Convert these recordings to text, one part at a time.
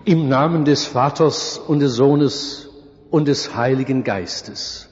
Im Namen des Vaters und des Sohnes und des Heiligen Geistes.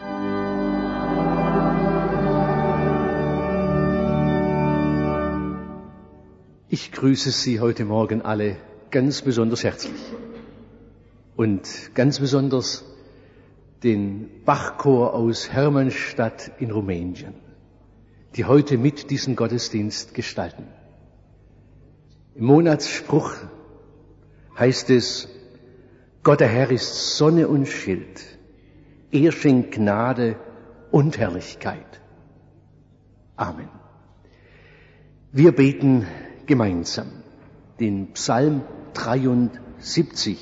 Ich grüße Sie heute Morgen alle ganz besonders herzlich und ganz besonders den Bachchor aus Hermannstadt in Rumänien, die heute mit diesen Gottesdienst gestalten. Im Monatsspruch heißt es: Gott der Herr ist Sonne und Schild, er schenkt Gnade und Herrlichkeit. Amen. Wir beten gemeinsam den Psalm 73.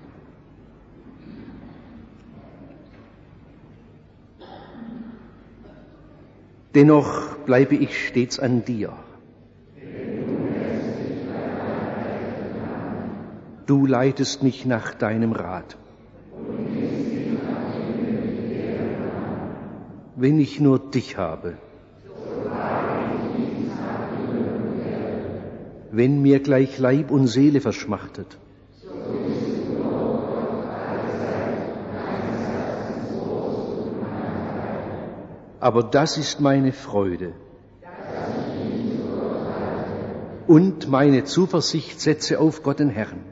Dennoch bleibe ich stets an dir. Du leitest mich nach deinem Rat. Wenn ich nur dich habe. Wenn mir gleich Leib und Seele verschmachtet. Aber das ist meine Freude. Und meine Zuversicht setze auf Gott den Herrn.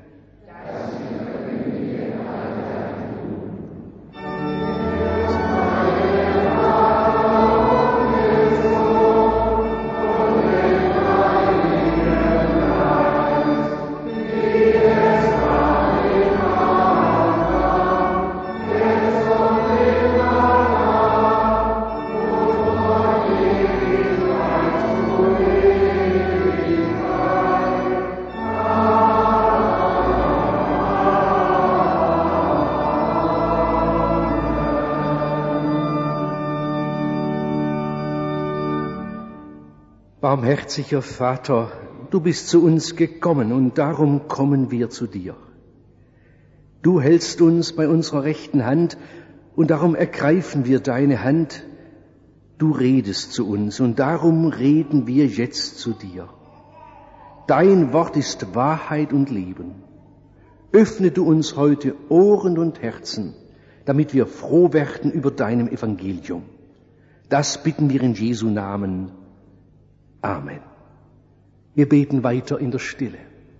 Barmherziger Vater, du bist zu uns gekommen und darum kommen wir zu dir. Du hältst uns bei unserer rechten Hand und darum ergreifen wir deine Hand. Du redest zu uns und darum reden wir jetzt zu dir. Dein Wort ist Wahrheit und Leben. Öffne du uns heute Ohren und Herzen, damit wir froh werden über deinem Evangelium. Das bitten wir in Jesu Namen. Amen. Wir beten weiter in der Stille.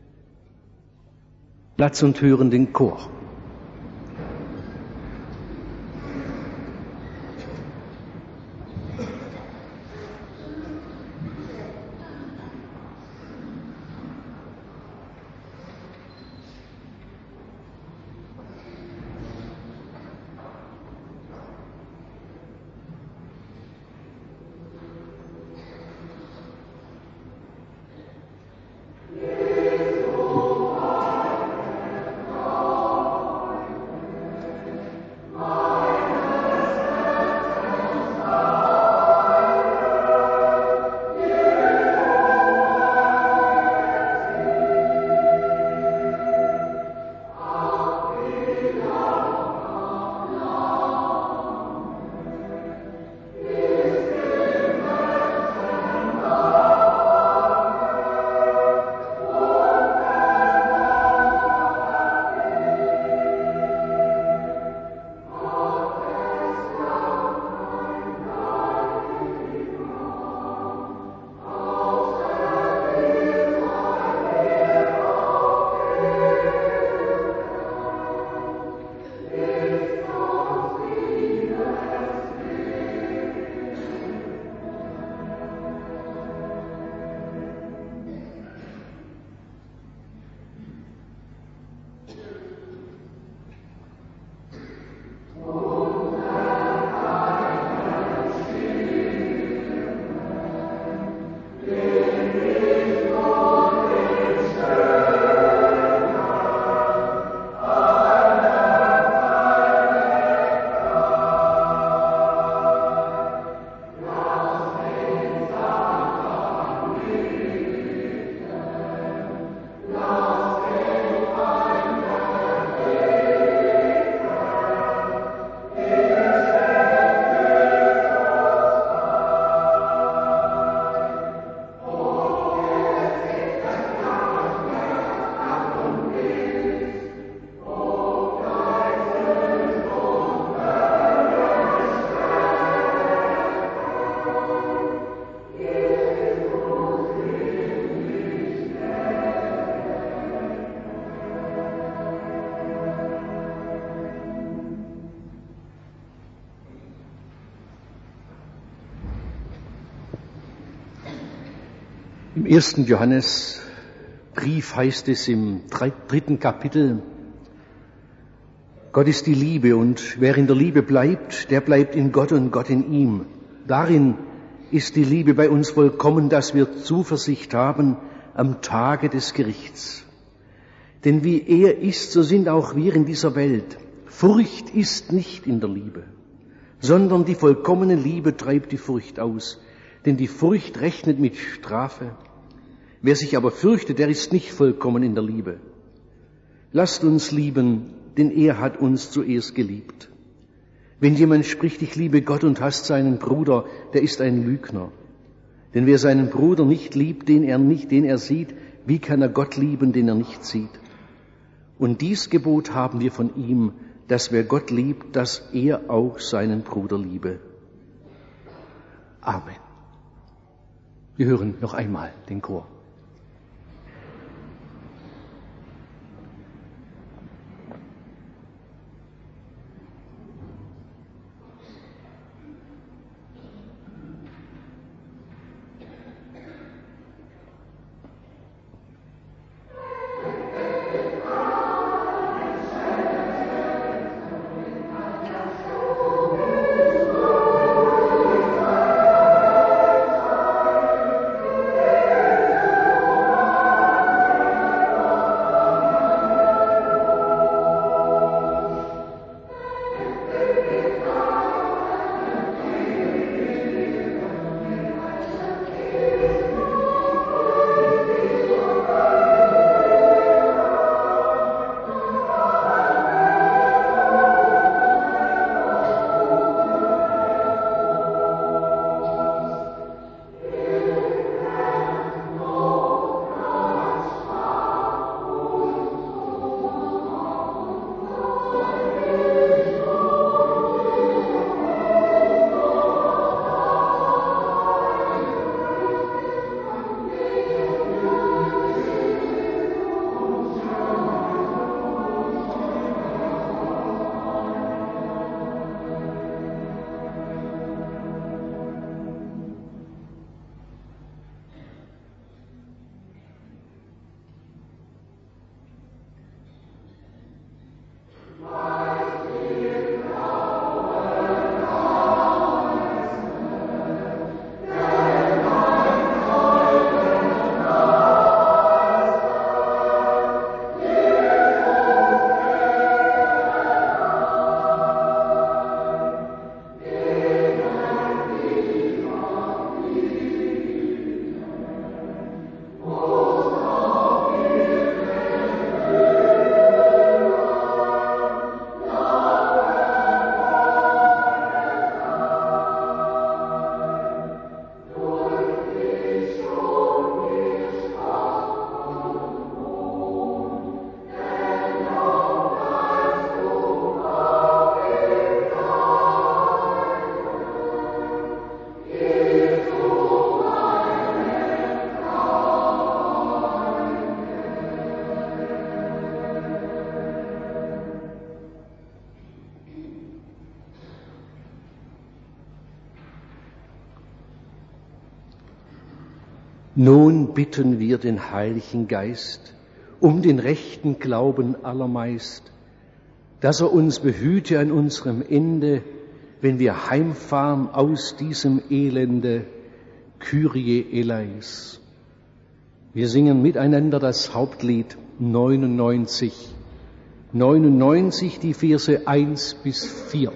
Platz und hören den Chor. Im 1. Johannesbrief heißt es im 3. Kapitel, Gott ist die Liebe und wer in der Liebe bleibt, der bleibt in Gott und Gott in ihm. Darin ist die Liebe bei uns vollkommen, dass wir Zuversicht haben am Tage des Gerichts. Denn wie er ist, so sind auch wir in dieser Welt. Furcht ist nicht in der Liebe, sondern die vollkommene Liebe treibt die Furcht aus. Denn die Furcht rechnet mit Strafe. Wer sich aber fürchtet, der ist nicht vollkommen in der Liebe. Lasst uns lieben, denn er hat uns zuerst geliebt. Wenn jemand spricht, ich liebe Gott und hasst seinen Bruder, der ist ein Lügner. Denn wer seinen Bruder nicht liebt, den er sieht, wie kann er Gott lieben, den er nicht sieht? Und dies Gebot haben wir von ihm, dass wer Gott liebt, dass er auch seinen Bruder liebe. Amen. Wir hören noch einmal den Chor. Nun bitten wir den Heiligen Geist um den rechten Glauben allermeist, dass er uns behüte an unserem Ende, wenn wir heimfahren aus diesem Elende. Kyrie eleis. Wir singen miteinander das Hauptlied 99. 99, die Verse 1 bis 4.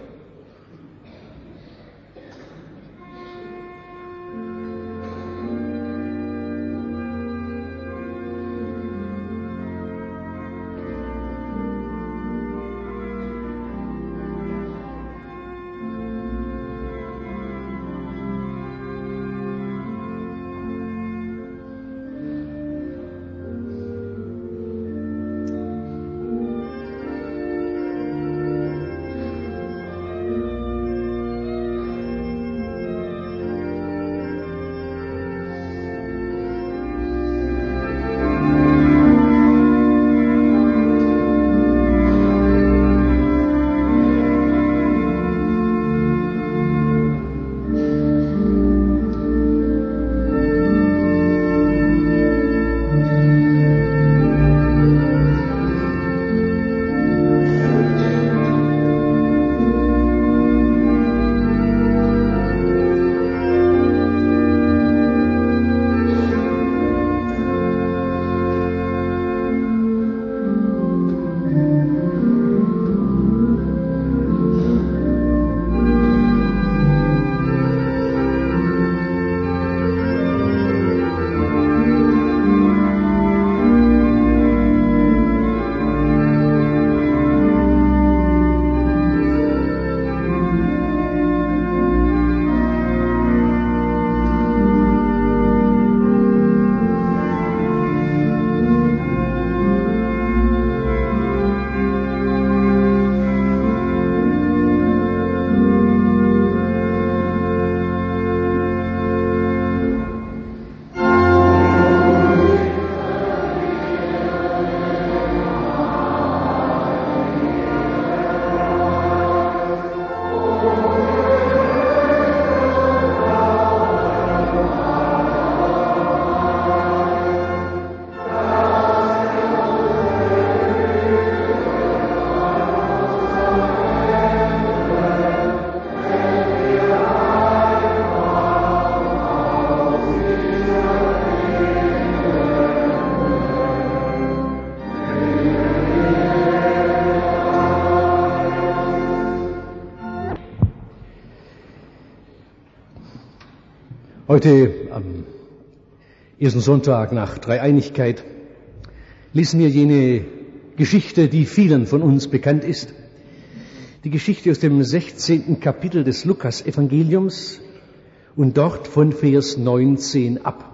Heute am ersten Sonntag nach Dreieinigkeit lesen wir jene Geschichte, die vielen von uns bekannt ist. Die Geschichte aus dem 16. Kapitel des Lukas-Evangeliums und dort von Vers 19 ab.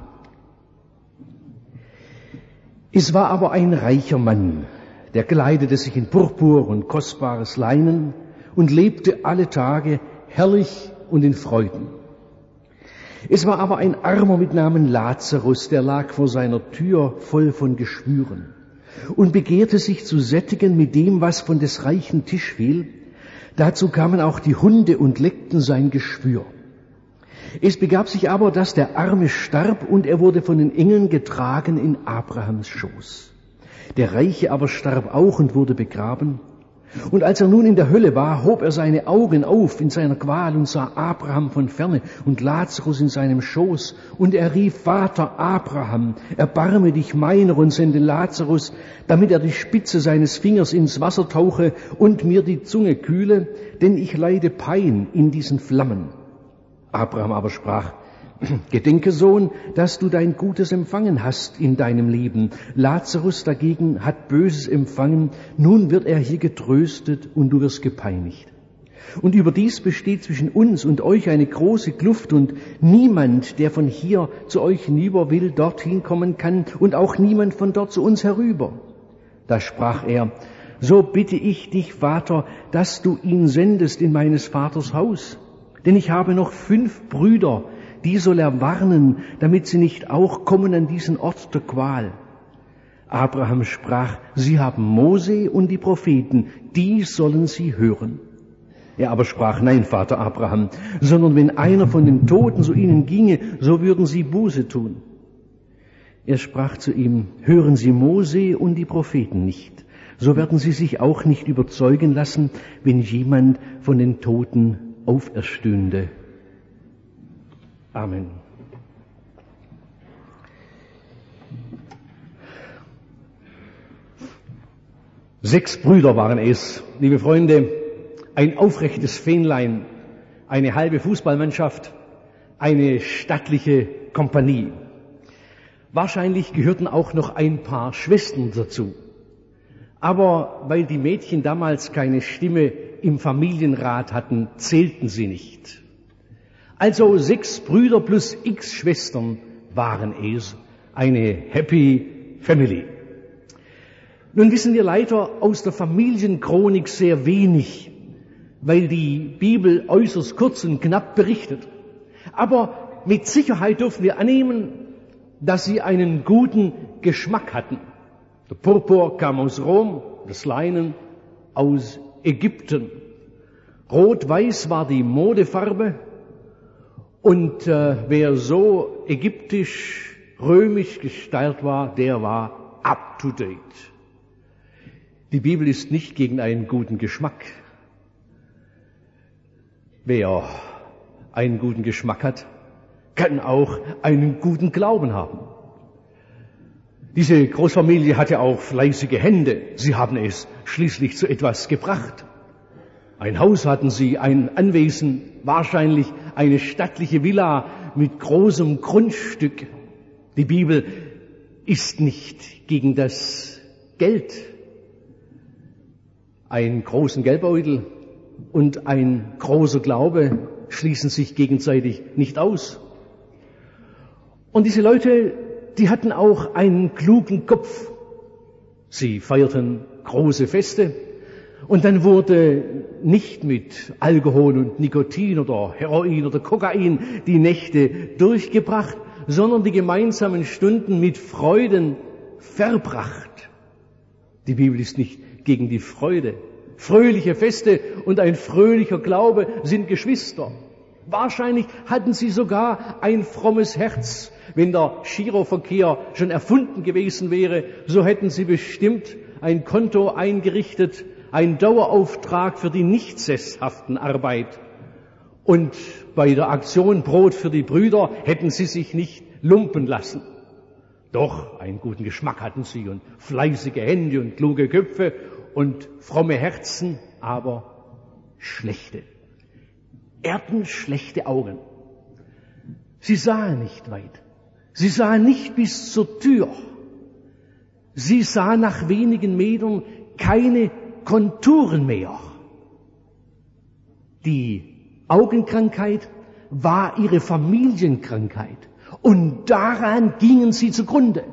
Es war aber ein reicher Mann, der kleidete sich in Purpur und kostbares Leinen und lebte alle Tage herrlich und in Freuden. Es war aber ein Armer mit Namen Lazarus, der lag vor seiner Tür voll von Geschwüren und begehrte sich zu sättigen mit dem, was von des reichen Tisch fiel. Dazu kamen auch die Hunde und leckten sein Geschwür. Es begab sich aber, dass der Arme starb und er wurde von den Engeln getragen in Abrahams Schoß. Der Reiche aber starb auch und wurde begraben. Und als er nun in der Hölle war, hob er seine Augen auf in seiner Qual und sah Abraham von ferne und Lazarus in seinem Schoß. Und er rief: Vater Abraham, erbarme dich meiner und sende Lazarus, damit er die Spitze seines Fingers ins Wasser tauche und mir die Zunge kühle, denn ich leide Pein in diesen Flammen. Abraham aber sprach: Gedenke, Sohn, dass du dein Gutes empfangen hast in deinem Leben. Lazarus dagegen hat Böses empfangen. Nun wird er hier getröstet und du wirst gepeinigt. Und überdies besteht zwischen uns und euch eine große Kluft und niemand, der von hier zu euch hinüber will, dorthin kommen kann und auch niemand von dort zu uns herüber. Da sprach er: So bitte ich dich, Vater, dass du ihn sendest in meines Vaters Haus. Denn ich habe noch 5 Brüder, die soll er warnen, damit sie nicht auch kommen an diesen Ort der Qual. Abraham sprach: Sie haben Mose und die Propheten, die sollen sie hören. Er aber sprach: Nein, Vater Abraham, sondern wenn einer von den Toten zu ihnen ginge, so würden sie Buße tun. Er sprach zu ihm: Hören Sie Mose und die Propheten nicht, so werden sie sich auch nicht überzeugen lassen, wenn jemand von den Toten auferstünde. Amen. Sechs Brüder waren es, liebe Freunde, ein aufrechtes Fähnlein, eine halbe Fußballmannschaft, eine stattliche Kompanie. Wahrscheinlich gehörten auch noch ein paar Schwestern dazu. Aber weil die Mädchen damals keine Stimme im Familienrat hatten, zählten sie nicht. Also 6 Brüder plus x Schwestern waren es, eine Happy Family. Nun wissen wir leider aus der Familienchronik sehr wenig, weil die Bibel äußerst kurz und knapp berichtet. Aber mit Sicherheit dürfen wir annehmen, dass sie einen guten Geschmack hatten. Der Purpur kam aus Rom, das Leinen aus Ägypten. Rot-Weiß war die Modefarbe. Und wer so ägyptisch, römisch gestylt war, der war up to date. Die Bibel ist nicht gegen einen guten Geschmack. Wer einen guten Geschmack hat, kann auch einen guten Glauben haben. Diese Großfamilie hatte auch fleißige Hände. Sie haben es schließlich zu etwas gebracht. Ein Haus hatten sie, ein Anwesen, wahrscheinlich eine stattliche Villa mit großem Grundstück. Die Bibel ist nicht gegen das Geld. Ein großen Geldbeutel und ein großer Glaube schließen sich gegenseitig nicht aus. Und diese Leute, die hatten auch einen klugen Kopf. Sie feierten große Feste. Und dann wurde nicht mit Alkohol und Nikotin oder Heroin oder Kokain die Nächte durchgebracht, sondern die gemeinsamen Stunden mit Freuden verbracht. Die Bibel ist nicht gegen die Freude. Fröhliche Feste und ein fröhlicher Glaube sind Geschwister. Wahrscheinlich hatten sie sogar ein frommes Herz. Wenn der Giroverkehr schon erfunden gewesen wäre, so hätten sie bestimmt ein Konto eingerichtet, ein Dauerauftrag für die nicht sesshaften Arbeit. Und bei der Aktion Brot für die Brüder hätten sie sich nicht lumpen lassen. Doch einen guten Geschmack hatten sie und fleißige Hände und kluge Köpfe und fromme Herzen, aber schlechte, erdenschlechte Augen. Sie sahen nicht weit. Sie sahen nicht bis zur Tür. Sie sahen nach wenigen Metern keine Konturen mehr. Die Augenkrankheit war ihre Familienkrankheit. Und daran gingen sie zugrunde.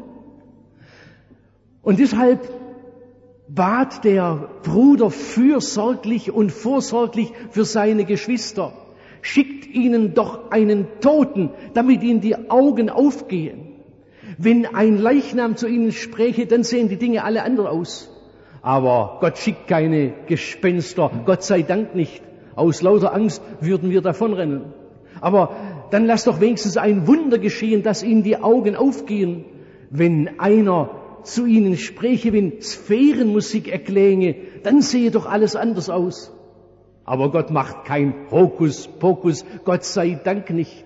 Und deshalb bat der Bruder fürsorglich und vorsorglich für seine Geschwister: Schickt ihnen doch einen Toten, damit ihnen die Augen aufgehen. Wenn ein Leichnam zu ihnen spräche, dann sehen die Dinge alle anders aus. Aber Gott schickt keine Gespenster, Gott sei Dank nicht. Aus lauter Angst würden wir davonrennen. Aber dann lass doch wenigstens ein Wunder geschehen, dass ihnen die Augen aufgehen. Wenn einer zu ihnen spräche, wenn Sphärenmusik erklänge, dann sehe doch alles anders aus. Aber Gott macht kein Hokuspokus, Gott sei Dank nicht.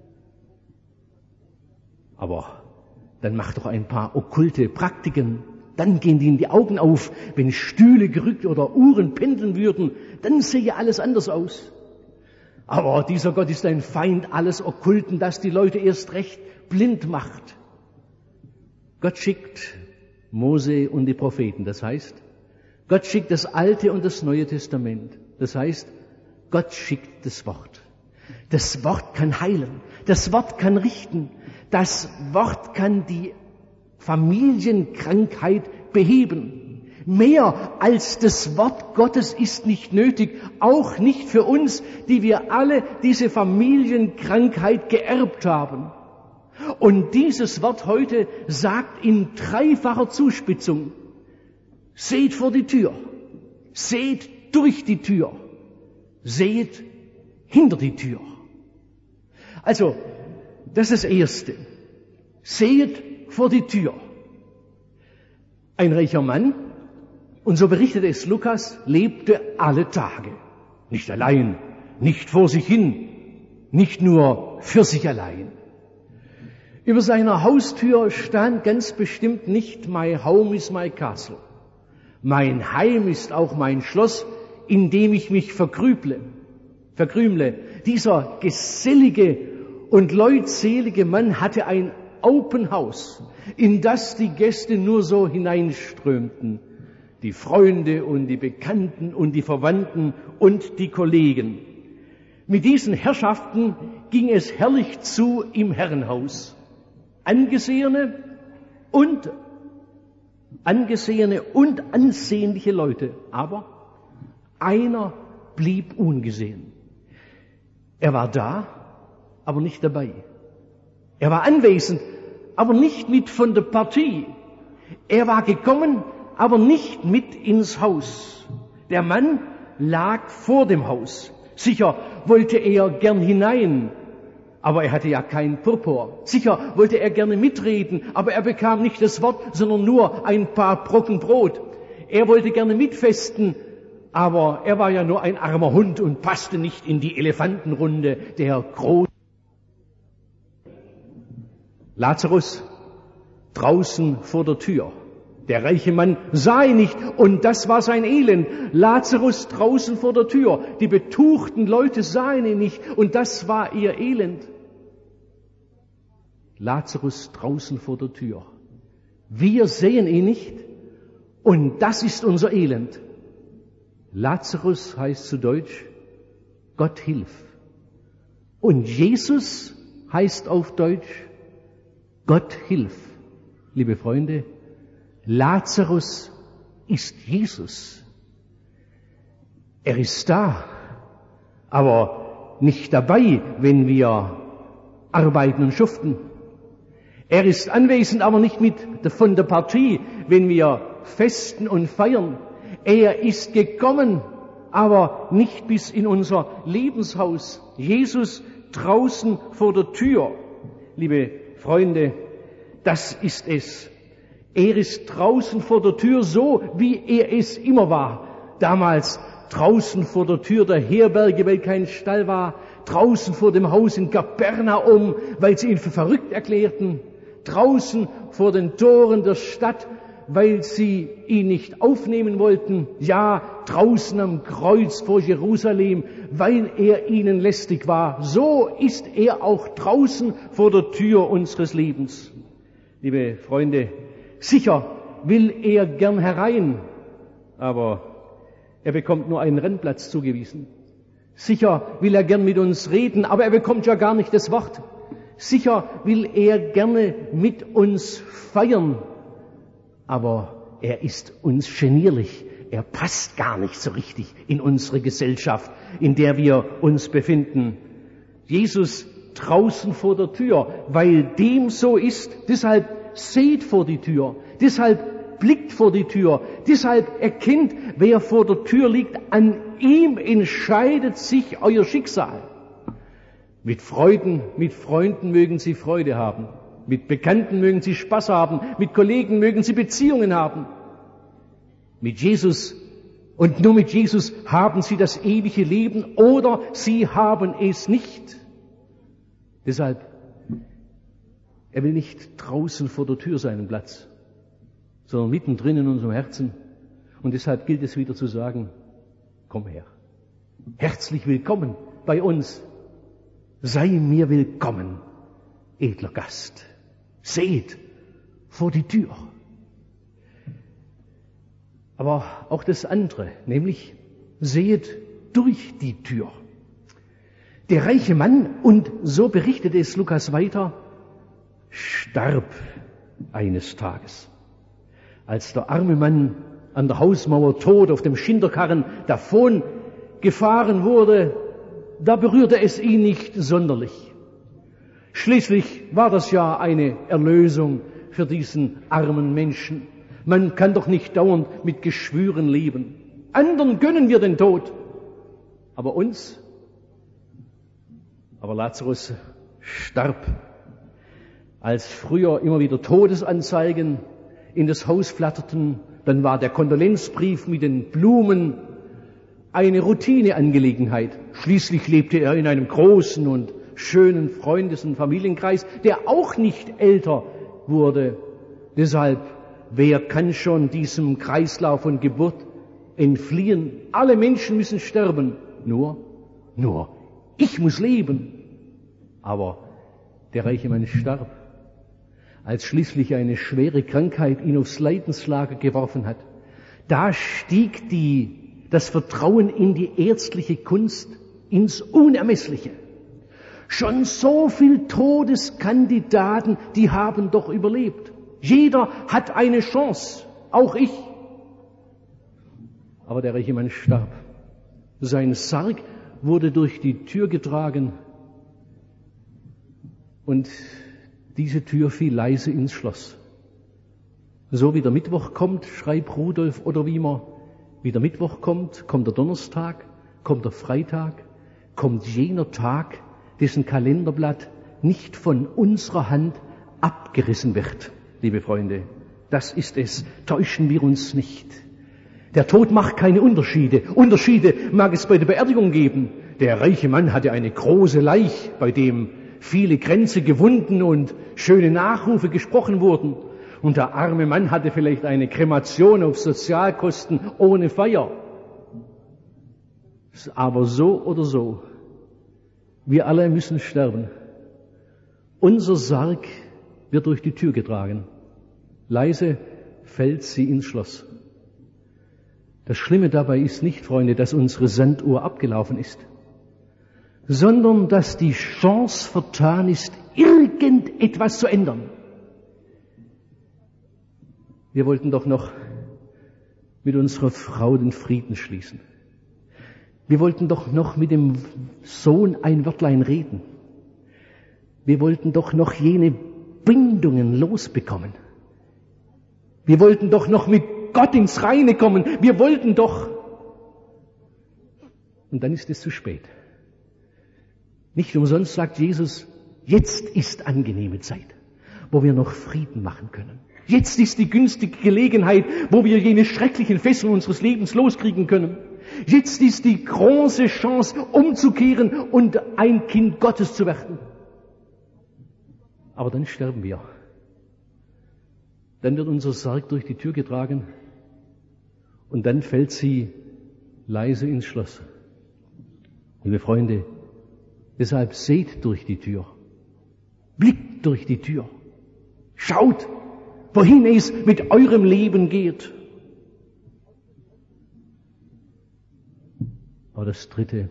Aber dann macht doch ein paar okkulte Praktiken. Dann gehen ihnen die Augen auf. Wenn Stühle gerückt oder Uhren pendeln würden, dann sehe alles anders aus. Aber dieser Gott ist ein Feind alles Okkulten, das die Leute erst recht blind macht. Gott schickt Mose und die Propheten. Das heißt, Gott schickt das Alte und das Neue Testament. Das heißt, Gott schickt das Wort. Das Wort kann heilen. Das Wort kann richten. Das Wort kann die Familienkrankheit beheben. Mehr als das Wort Gottes ist nicht nötig, auch nicht für uns, die wir alle diese Familienkrankheit geerbt haben. Und dieses Wort heute sagt in dreifacher Zuspitzung: Seht vor die Tür, seht durch die Tür, seht hinter die Tür. Also, das ist das Erste. Seht vor die Tür. Ein reicher Mann, und so berichtet es Lukas, lebte alle Tage. Nicht allein, nicht vor sich hin, nicht nur für sich allein. Über seiner Haustür stand ganz bestimmt nicht My home is my castle. Mein Heim ist auch mein Schloss, in dem ich mich verkrümle. Dieser gesellige und leutselige Mann hatte ein Open House, in das die Gäste nur so hineinströmten. Die Freunde und die Bekannten und die Verwandten und die Kollegen. Mit diesen Herrschaften ging es herrlich zu im Herrenhaus. Angesehene und ansehnliche Leute. Aber einer blieb ungesehen. Er war da, aber nicht dabei. Er war anwesend, aber nicht mit von der Partie. Er war gekommen, aber nicht mit ins Haus. Der Mann lag vor dem Haus. Sicher wollte er gern hinein, aber er hatte ja keinen Purpur. Sicher wollte er gerne mitreden, aber er bekam nicht das Wort, sondern nur ein paar Brocken Brot. Er wollte gerne mitfesten, aber er war ja nur ein armer Hund und passte nicht in die Elefantenrunde der großen. Lazarus draußen vor der Tür. Der reiche Mann sah ihn nicht und das war sein Elend. Lazarus draußen vor der Tür. Die betuchten Leute sahen ihn nicht und das war ihr Elend. Lazarus draußen vor der Tür. Wir sehen ihn nicht und das ist unser Elend. Lazarus heißt zu Deutsch, Gott hilf. Und Jesus heißt auf Deutsch, Gott hilf. Liebe Freunde, Lazarus ist Jesus. Er ist da, aber nicht dabei, wenn wir arbeiten und schuften. Er ist anwesend, aber nicht mit von der Partie, wenn wir festen und feiern. Er ist gekommen, aber nicht bis in unser Lebenshaus. Jesus draußen vor der Tür. Liebe Freunde, das ist es. Er ist draußen vor der Tür, so wie er es immer war. Damals draußen vor der Tür der Herberge, weil kein Stall war. Draußen vor dem Haus in Kapernaum, weil sie ihn für verrückt erklärten. Draußen vor den Toren der Stadt, weil sie ihn nicht aufnehmen wollten, ja, draußen am Kreuz vor Jerusalem, weil er ihnen lästig war. So ist er auch draußen vor der Tür unseres Lebens. Liebe Freunde, sicher will er gern herein, aber er bekommt nur einen Rennplatz zugewiesen. Sicher will er gern mit uns reden, aber er bekommt ja gar nicht das Wort. Sicher will er gerne mit uns feiern, aber er ist uns genierlich. Er passt gar nicht so richtig in unsere Gesellschaft, in der wir uns befinden. Jesus draußen vor der Tür, weil dem so ist. Deshalb seht vor die Tür, deshalb blickt vor die Tür, deshalb erkennt, wer vor der Tür liegt, an ihm entscheidet sich euer Schicksal. Mit Freunden mögen Sie Freude haben. Mit Bekannten mögen Sie Spaß haben. Mit Kollegen mögen Sie Beziehungen haben. Mit Jesus und nur mit Jesus haben Sie das ewige Leben oder Sie haben es nicht. Deshalb, er will nicht draußen vor der Tür seinen Platz, sondern mittendrin in unserem Herzen. Und deshalb gilt es wieder zu sagen, komm her. Herzlich willkommen bei uns. Sei mir willkommen, edler Gast. Seht vor die Tür. Aber auch das andere, nämlich sehet durch die Tür. Der reiche Mann, und so berichtet es Lukas weiter, starb eines Tages. Als der arme Mann an der Hausmauer tot auf dem Schinderkarren davon gefahren wurde, da berührte es ihn nicht sonderlich. Schließlich war das ja eine Erlösung für diesen armen Menschen. Man kann doch nicht dauernd mit Geschwüren leben. Anderen gönnen wir den Tod, aber uns? Aber Lazarus starb. Als früher immer wieder Todesanzeigen in das Haus flatterten, dann war der Kondolenzbrief mit den Blumen eine Routineangelegenheit. Schließlich lebte er in einem großen und schönen Freundes- und Familienkreis, der auch nicht älter wurde. Deshalb, wer kann schon diesem Kreislauf von Geburt entfliehen? Alle Menschen müssen sterben. Nur ich muss leben. Aber der reiche Mann starb, als schließlich eine schwere Krankheit ihn aufs Leidenslager geworfen hat. Da stieg das Vertrauen in die ärztliche Kunst ins Unermessliche. Schon so viel Todeskandidaten, die haben doch überlebt. Jeder hat eine Chance, auch ich. Aber der reiche Mann starb. Sein Sarg wurde durch die Tür getragen und diese Tür fiel leise ins Schloss. So wie der Mittwoch kommt, schreibt Rudolf oder Wiemer, wie der Mittwoch kommt, kommt der Donnerstag, kommt der Freitag, kommt jener Tag, dessen Kalenderblatt nicht von unserer Hand abgerissen wird. Liebe Freunde, das ist es. Täuschen wir uns nicht. Der Tod macht keine Unterschiede. Unterschiede mag es bei der Beerdigung geben. Der reiche Mann hatte eine große Leich, bei dem viele Kränze gewunden und schöne Nachrufe gesprochen wurden. Und der arme Mann hatte vielleicht eine Kremation auf Sozialkosten ohne Feier. Aber so oder so, wir alle müssen sterben. Unser Sarg wird durch die Tür getragen. Leise fällt sie ins Schloss. Das Schlimme dabei ist nicht, Freunde, dass unsere Sanduhr abgelaufen ist, sondern dass die Chance vertan ist, irgendetwas zu ändern. Wir wollten doch noch mit unserer Frau den Frieden schließen. Wir wollten doch noch mit dem Sohn ein Wörtlein reden. Wir wollten doch noch jene Bindungen losbekommen. Wir wollten doch noch mit Gott ins Reine kommen. Wir wollten doch. Und dann ist es zu spät. Nicht umsonst sagt Jesus, jetzt ist angenehme Zeit, wo wir noch Frieden machen können. Jetzt ist die günstige Gelegenheit, wo wir jene schrecklichen Fesseln unseres Lebens loskriegen können. Jetzt ist die große Chance, umzukehren und ein Kind Gottes zu werden. Aber dann sterben wir. Dann wird unser Sarg durch die Tür getragen und dann fällt sie leise ins Schloss. Liebe Freunde, deshalb seht durch die Tür, blickt durch die Tür, schaut, wohin es mit eurem Leben geht. Aber das Dritte,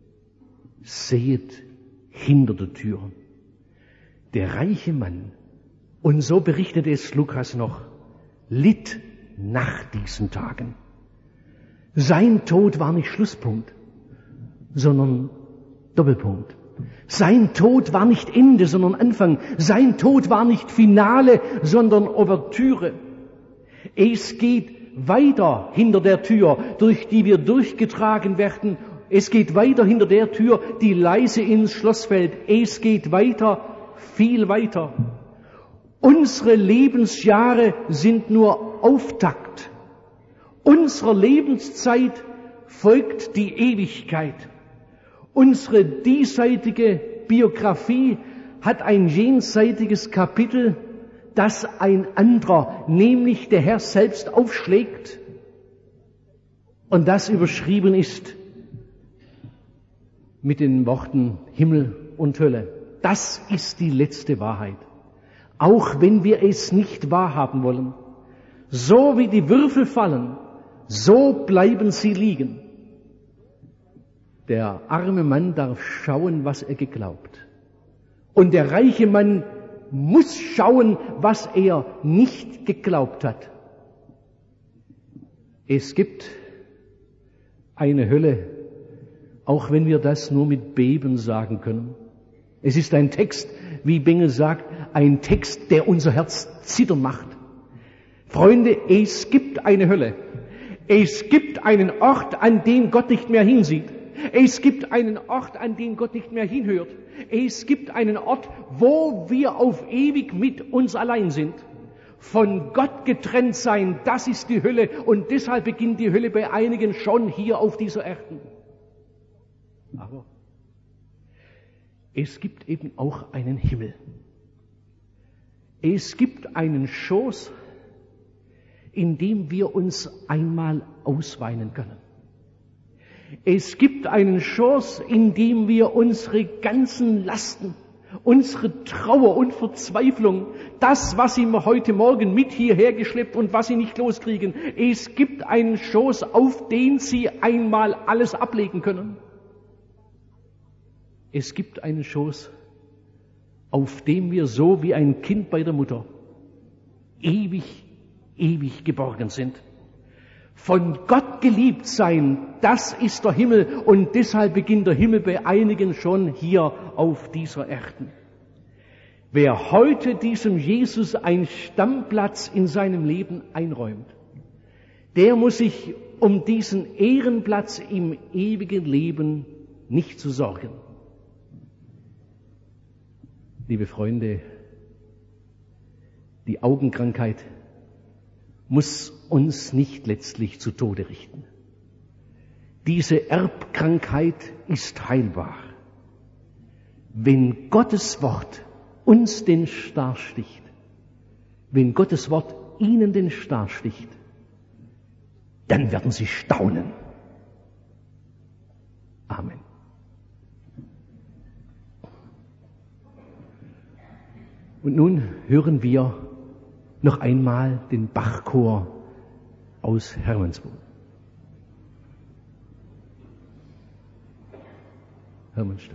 seht hinter der Tür. Der reiche Mann, und so berichtet es Lukas noch, litt nach diesen Tagen. Sein Tod war nicht Schlusspunkt, sondern Doppelpunkt. Sein Tod war nicht Ende, sondern Anfang. Sein Tod war nicht Finale, sondern Ouvertüre. Es geht weiter hinter der Tür, durch die wir durchgetragen werden. Es geht weiter hinter der Tür, die leise ins Schloss fällt. Es geht weiter, viel weiter. Unsere Lebensjahre sind nur Auftakt. Unserer Lebenszeit folgt die Ewigkeit. Unsere diesseitige Biografie hat ein jenseitiges Kapitel, das ein anderer, nämlich der Herr selbst aufschlägt und das überschrieben ist mit den Worten Himmel und Hölle. Das ist die letzte Wahrheit. Auch wenn wir es nicht wahrhaben wollen. So wie die Würfel fallen, so bleiben sie liegen. Der arme Mann darf schauen, was er geglaubt. Und der reiche Mann muss schauen, was er nicht geglaubt hat. Es gibt eine Hölle, auch wenn wir das nur mit Beben sagen können. Es ist ein Text, wie Bengel sagt, ein Text, der unser Herz zittern macht. Freunde, es gibt eine Hölle. Es gibt einen Ort, an dem Gott nicht mehr hinsieht. Es gibt einen Ort, an dem Gott nicht mehr hinhört. Es gibt einen Ort, wo wir auf ewig mit uns allein sind. Von Gott getrennt sein, das ist die Hölle. Und deshalb beginnt die Hölle bei einigen schon hier auf dieser Erde. Aber es gibt eben auch einen Himmel. Es gibt einen Schoß, in dem wir uns einmal ausweinen können. Es gibt einen Schoß, in dem wir unsere ganzen Lasten, unsere Trauer und Verzweiflung, das, was sie heute Morgen mit hierher geschleppt und was sie nicht loskriegen, es gibt einen Schoß, auf den sie einmal alles ablegen können. Es gibt einen Schoß, auf dem wir so wie ein Kind bei der Mutter ewig geborgen sind. Von Gott geliebt sein, das ist der Himmel und deshalb beginnt der Himmel bei einigen schon hier auf dieser Erde. Wer heute diesem Jesus einen Stammplatz in seinem Leben einräumt, der muss sich um diesen Ehrenplatz im ewigen Leben nicht zu sorgen. Liebe Freunde, die Augenkrankheit muss uns nicht letztlich zu Tode richten. Diese Erbkrankheit ist heilbar. Wenn Gottes Wort uns den Star sticht, wenn Gottes Wort ihnen den Star sticht, dann werden sie staunen. Amen. Und nun hören wir noch einmal den Bachchor aus Hermannsburg. Hermannstadt.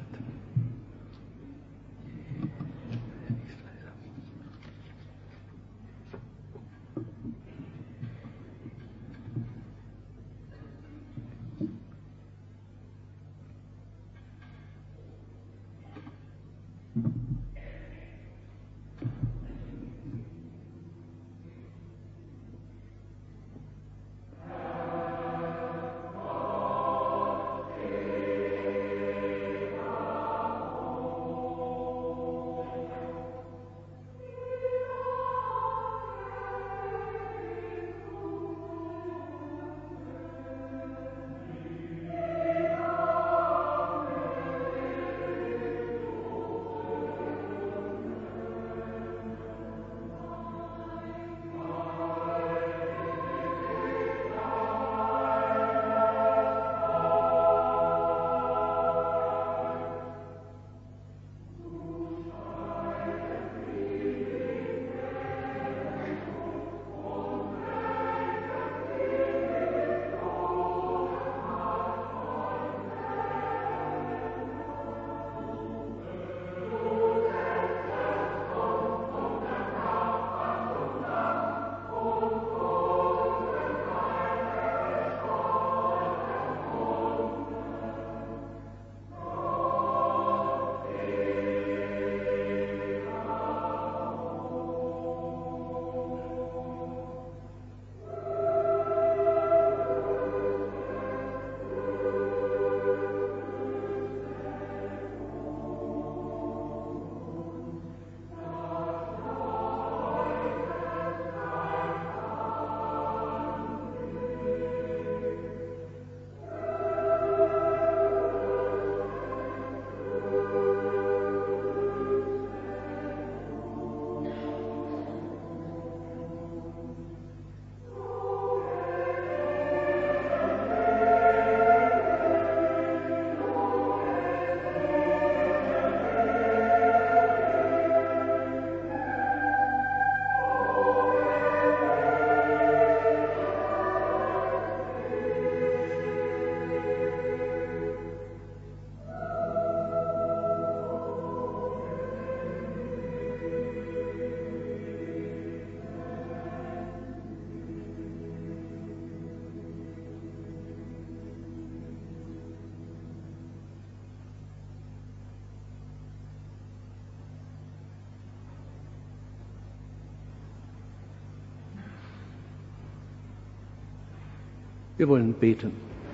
Wir wollen beten.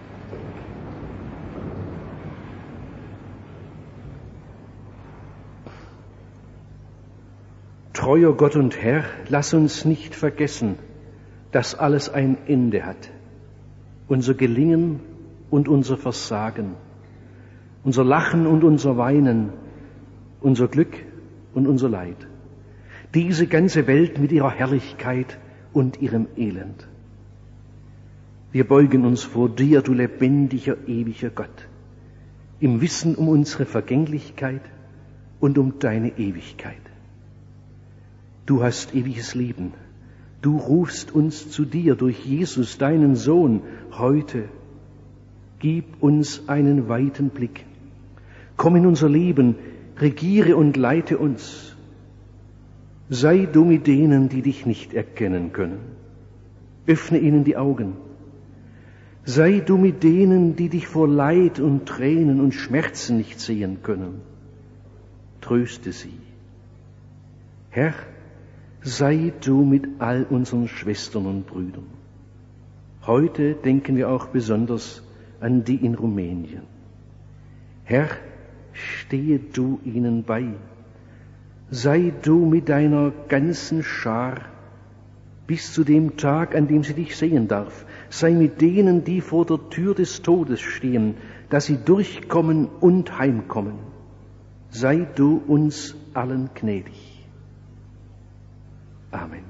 Treuer Gott und Herr, lass uns nicht vergessen, dass alles ein Ende hat. Unser Gelingen und unser Versagen, unser Lachen und unser Weinen, unser Glück und unser Leid. Diese ganze Welt mit ihrer Herrlichkeit und ihrem Elend. Wir beugen uns vor dir, du lebendiger, ewiger Gott, im Wissen um unsere Vergänglichkeit und um deine Ewigkeit. Du hast ewiges Leben. Du rufst uns zu dir durch Jesus, deinen Sohn, heute. Gib uns einen weiten Blick. Komm in unser Leben, regiere und leite uns. Sei du mit denen, die dich nicht erkennen können. Öffne ihnen die Augen. Sei du mit denen, die dich vor Leid und Tränen und Schmerzen nicht sehen können. Tröste sie. Herr, sei du mit all unseren Schwestern und Brüdern. Heute denken wir auch besonders an die in Rumänien. Herr, stehe du ihnen bei. Sei du mit deiner ganzen Schar bis zu dem Tag, an dem sie dich sehen darf. Sei mit denen, die vor der Tür des Todes stehen, dass sie durchkommen und heimkommen. Sei du uns allen gnädig. Amen.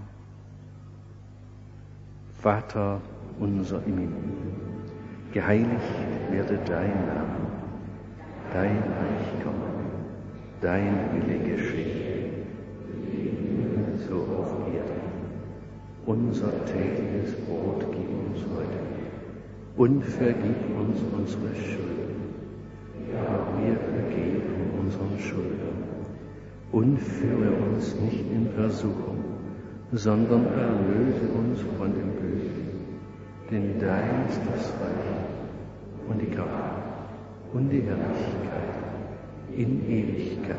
Vater unser im Himmel, geheiligt werde dein Name, dein Reich komme, dein Wille geschehe, so auf Erden. Unser tägliches Brot gib uns heute und vergib uns unsere Schulden, auch wir vergeben unseren Schuldnern. Und führe uns nicht in Versuchung, sondern erlöse uns von dem Bösen. Denn dein ist das Reich und die Kraft und die Herrlichkeit in Ewigkeit.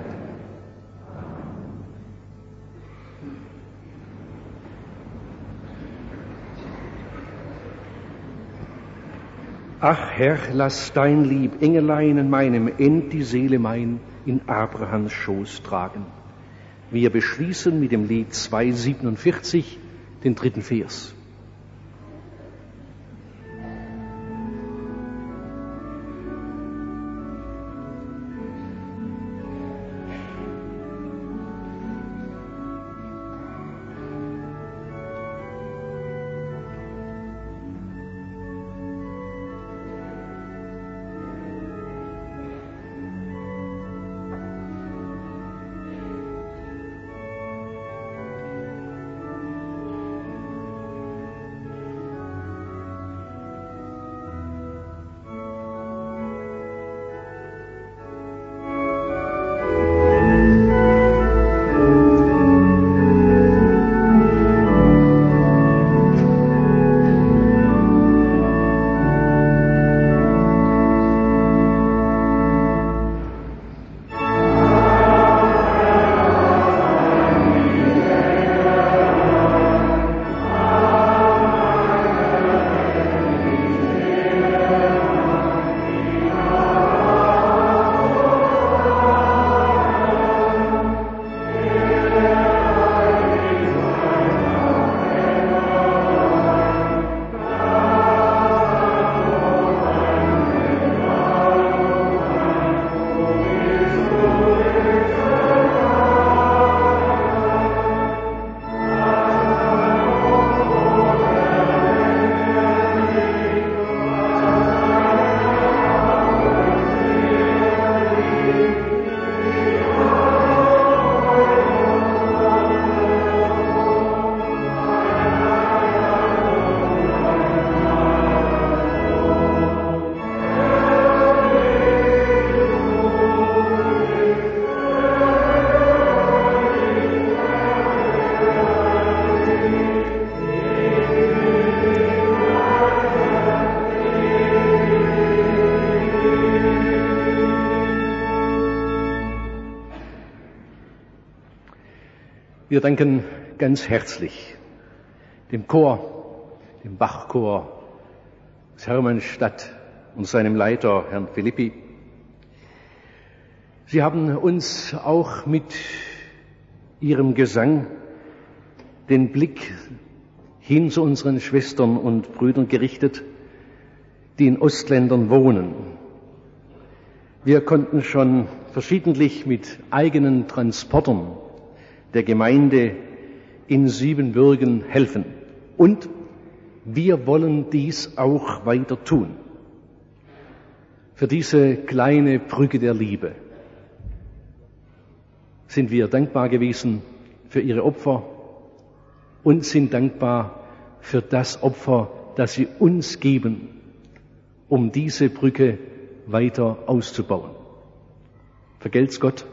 Ach Herr, lass dein Lieb Engelein in meinem End die Seele mein in Abrahams Schoß tragen. Wir beschließen mit dem Lied 247, den 3. Vers. Wir danken ganz herzlich dem Chor, dem Bachchor aus Hermannstadt und seinem Leiter, Herrn Philippi. Sie haben uns auch mit Ihrem Gesang den Blick hin zu unseren Schwestern und Brüdern gerichtet, die in Ostländern wohnen. Wir konnten schon verschiedentlich mit eigenen Transportern der Gemeinde in Siebenbürgen helfen. Und wir wollen dies auch weiter tun. Für diese kleine Brücke der Liebe sind wir dankbar gewesen für Ihre Opfer und sind dankbar für das Opfer, das Sie uns geben, um diese Brücke weiter auszubauen. Vergelt's Gott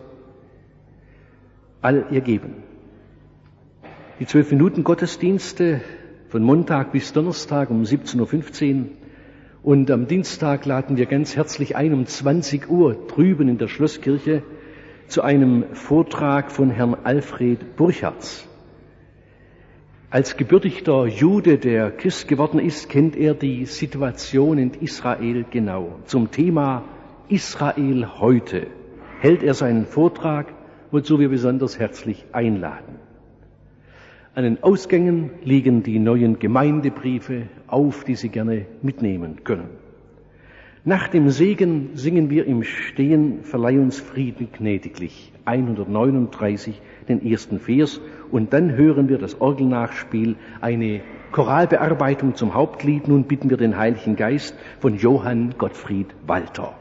all Ihr Geben. Die 12 Minuten Gottesdienste von Montag bis Donnerstag um 17.15 Uhr und am Dienstag laden wir ganz herzlich ein um 20 Uhr drüben in der Schlosskirche zu einem Vortrag von Herrn Alfred Burchards. Als gebürtiger Jude, der Christ geworden ist, kennt er die Situation in Israel genau. Zum Thema Israel heute hält er seinen Vortrag, wozu wir besonders herzlich einladen. An den Ausgängen liegen die neuen Gemeindebriefe auf, die Sie gerne mitnehmen können. Nach dem Segen singen wir im Stehen Verleih uns Frieden gnädiglich, 139, den ersten Vers, und dann hören wir das Orgelnachspiel, eine Choralbearbeitung zum Hauptlied. Nun bitten wir den Heiligen Geist von Johann Gottfried Walter.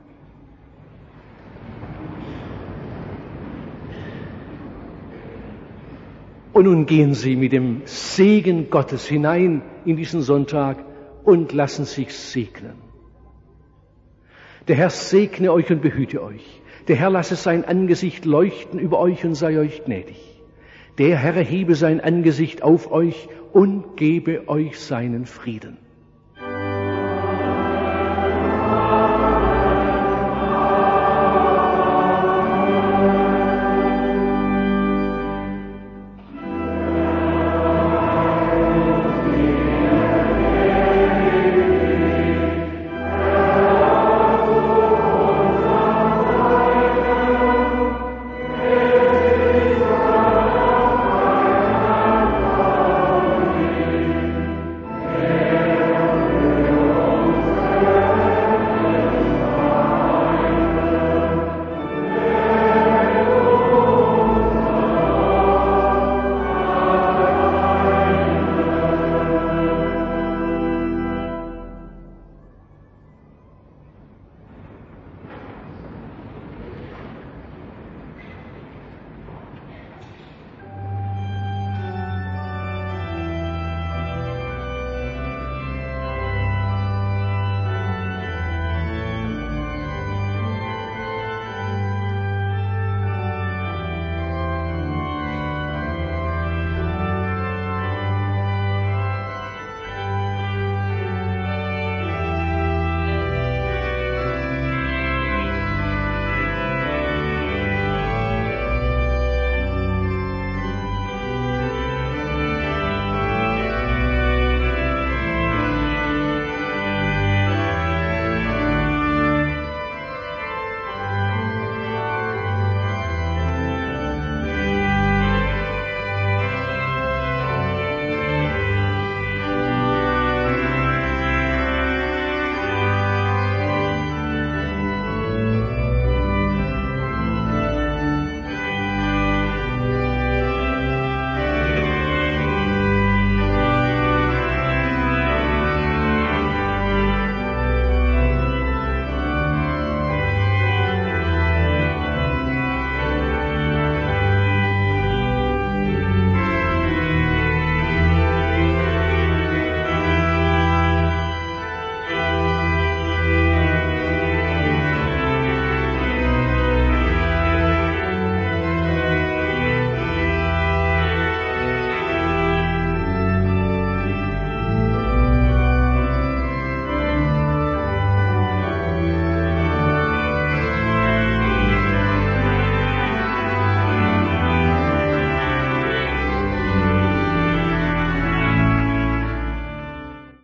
Und nun gehen Sie mit dem Segen Gottes hinein in diesen Sonntag und lassen sich segnen. Der Herr segne euch und behüte euch. Der Herr lasse sein Angesicht leuchten über euch und sei euch gnädig. Der Herr erhebe sein Angesicht auf euch und gebe euch seinen Frieden.